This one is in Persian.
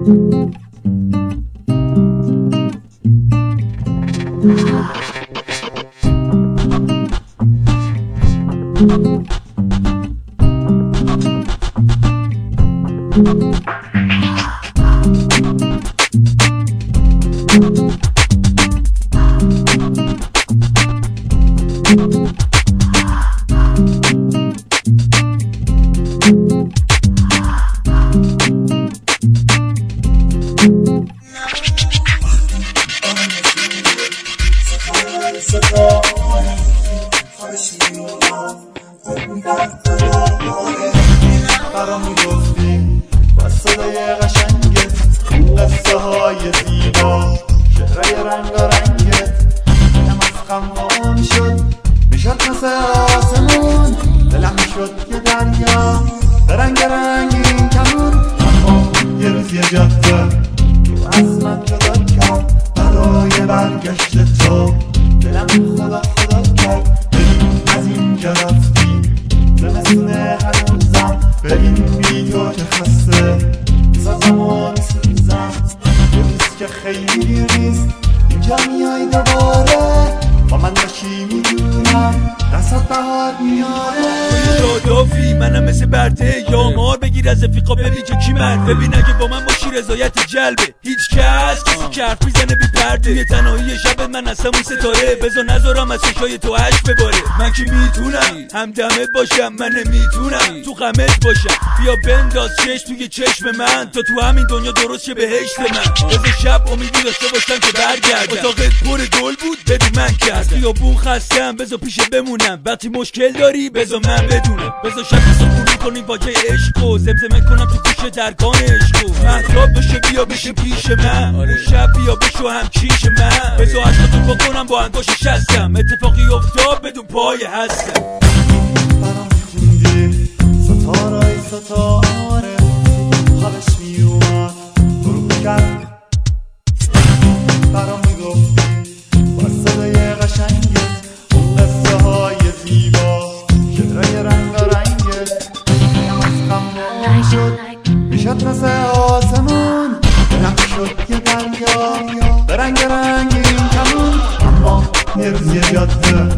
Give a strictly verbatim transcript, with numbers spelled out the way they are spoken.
برام میگفتی با صدای قشنگت، قصه های زیبا، شعرهای رنگارنگت، دلم از غم وا میشد، میشد مثل آسمون، دلم میشد یه دریا به رنگ رنگین کمون. اما یه روز یه جاده تو از من جدا کرد، برای برگشت تو دلم خدا خدا کرد. ببین از اینجا رفتی زمستونه هنوزم، ببین بی تو که خسته سازم و میسوزم. یه روز که خیلی نیست اینجا میای دوباره، با من باشی میدونم دستت بهار میاره. دافی منم مثل برده یا مار، بگیر از افریقا ببین که کی مرد. ببین اگه با من باشی رضایت جلبه، هیچ کس کسی که حرف میزنه بی پرده. یه تنهایی شب من هستم اون ستاره، بذار نذارم از چشای تو اشک بباره. من که میتونم همدمت باشم، من نمیتونم تو غمت باشم. بیا بنداز چشم توی چشم من، تا تو همین دنیا درست شه بهشت من. بذار شب امیدی داشته باشم که برگردم، اتاقت پر گل بود ببین من کردم. خیابون خستم بذار پیشه بمونم، وقتی مشکل داری بذار من بدونم. بذار شب سکون کنیم واجه عشقو، زمزمه کنم تو گوش درگان عشقو. مهتاب بشه بیا بشه پیش من، اون شب بیا بشو هم کیش من. بذار عشقتو بکنم با انگاش شستم، اتفاقی افتاد بدون پای هستم. برام خوندی ستارای ستاره، خوابش میومد غروب کرد. برام میگفتی با صدای قشنگت، اون قصه های زیبا، شعرهای رنگارنگت، دلم از غم وا شد، میشد مثل آسمون، دلم شد یه دریا به رنگ رنگین کمون. اما یه روز یه جاده